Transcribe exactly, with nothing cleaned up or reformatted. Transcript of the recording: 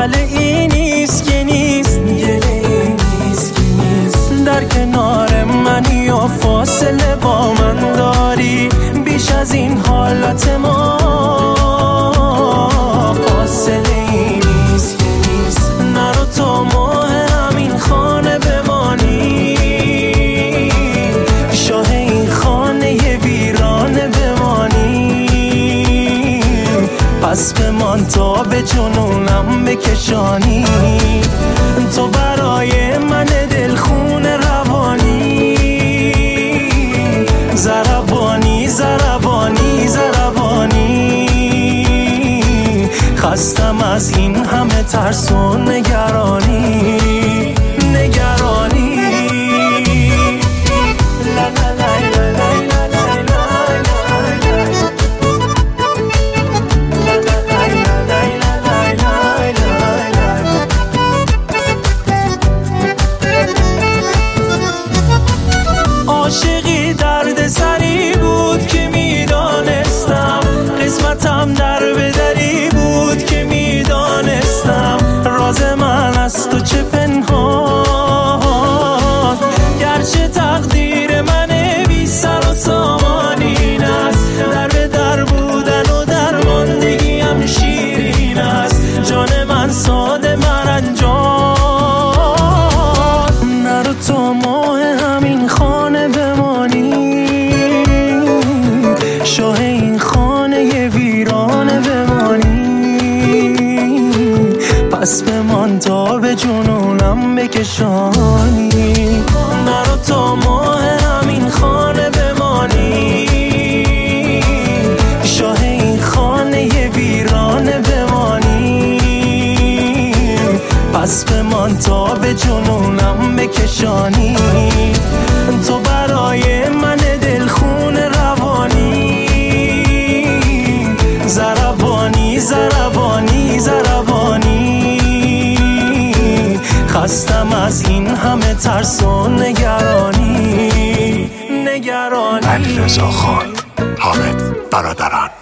مسئله این نیست که نیست، گله این نیست که نیست. در کنار من یا فاصله با من داری، بیش از این حالت ما فاصله این نیست که نیست. نرو تا ماه همین خانه بمانی، شاه این خانه ویرانه بمانی. پس بمان تا به جنونم بکشانی، تو برای من دلخون روانی. زربانی زربانی زربانی، خستم از این همه ترس و نگرانی نگرانی. لا لا لا لا لا لا عاشقی درد سری بود که میدانستم، قسمتم در بدری بود که میدانستم. راز من از تو چه پنهان، گرچه تقدیر من بی سر و سامان این است. در به در بودن و درماندگیم شیرین است، جان من ساده مرنجان. نرو تو ماه همین خانه بمانی، شاه این خانه ویرانه بمانی. پس بمان تا به جنونم بکشانی، نرو تا ماه همین خانه بمانی، شاه این خانه ویرانه بمانی. پس بمان تا به جنونم بکشانی، تو برای من دلخون روانی. زربانی زربانی زربانی، خستم از این همه ترس و نگرانی نگرانی. علیرضا خان، حامد برادران.